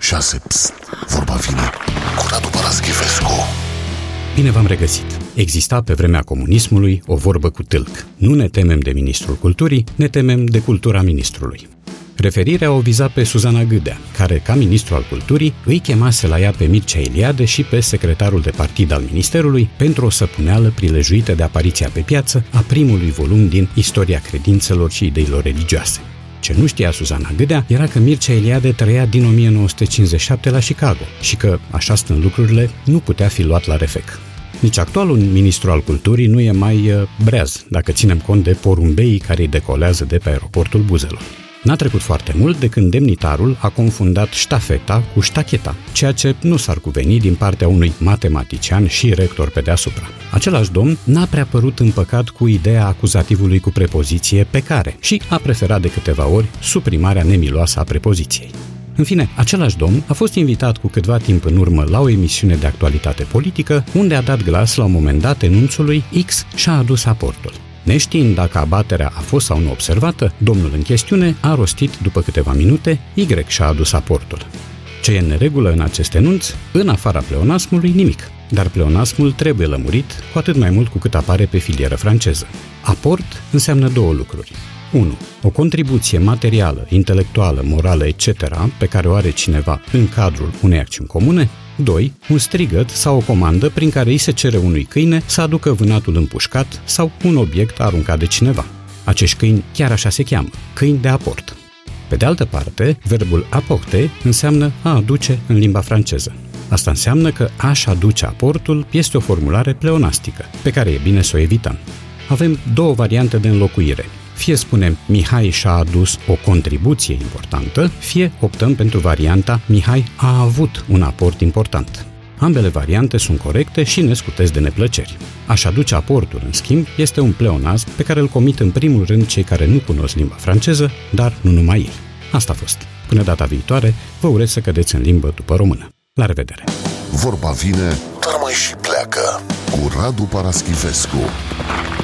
6. Psst, vorba vine cu Radu Paraschivescu. Bine v-am regăsit! Exista pe vremea comunismului o vorbă cu tâlc. Nu ne temem de ministrul culturii, ne temem de cultura ministrului. Referirea o viza pe Suzana Gâdea, care, ca ministru al culturii, îi chemase la ea pe Mircea Eliade și pe secretarul de partid al ministerului pentru o săpuneală prilejuită de apariția pe piață a primului volum din Istoria credințelor și ideilor religioase. Ce nu știa Suzana Gâdea era că Mircea Eliade trăia din 1957 la Chicago și că, așa stând lucrurile, nu putea fi luat la refec. Nici actualul ministru al culturii nu e mai breaz, dacă ținem cont de porumbeii care îi decolează de pe aeroportul Buzelor. N-a trecut foarte mult de când demnitarul a confundat ștafeta cu ștacheta, ceea ce nu s-ar cuveni din partea unui matematician și rector pe deasupra. Același domn n-a prea părut împăcat cu ideea acuzativului cu prepoziție pe care și a preferat de câteva ori suprimarea nemiloasă a prepoziției. În fine, același domn a fost invitat cu câtva timp în urmă la o emisiune de actualitate politică, unde a dat glas la un moment dat enunțului X și-a adus aportul. Neștiind dacă abaterea a fost sau nu observată, domnul în chestiune a rostit după câteva minute Y și-a adus aportul. Ce e în neregulă în acest enunț? În afara pleonasmului nimic, dar pleonasmul trebuie lămurit, cu atât mai mult cu cât apare pe filieră franceză. Aport înseamnă două lucruri. 1. O contribuție materială, intelectuală, morală, etc. pe care o are cineva în cadrul unei acțiuni comune. 2. Un strigăt sau o comandă prin care îi se cere unui câine să aducă vânatul împușcat sau un obiect aruncat de cineva. Acești câini chiar așa se cheamă, câini de aport. Pe de altă parte, verbul apporter înseamnă a aduce în limba franceză. Asta înseamnă că a-și aduce aportul este o formulare pleonastică, pe care e bine să o evităm. Avem două variante de înlocuire. Fie spunem Mihai și-a adus o contribuție importantă, fie optăm pentru varianta Mihai a avut un aport important. Ambele variante sunt corecte și ne scutesc de neplăceri. A-și aduce aportul, în schimb, este un pleonasm pe care îl comit în primul rând cei care nu cunosc limba franceză, dar nu numai ei. Asta a fost. Până data viitoare, vă urez să cădeți în limbă după română. La revedere! Vorba vine, dar mai și pleacă cu Radu Paraschivescu.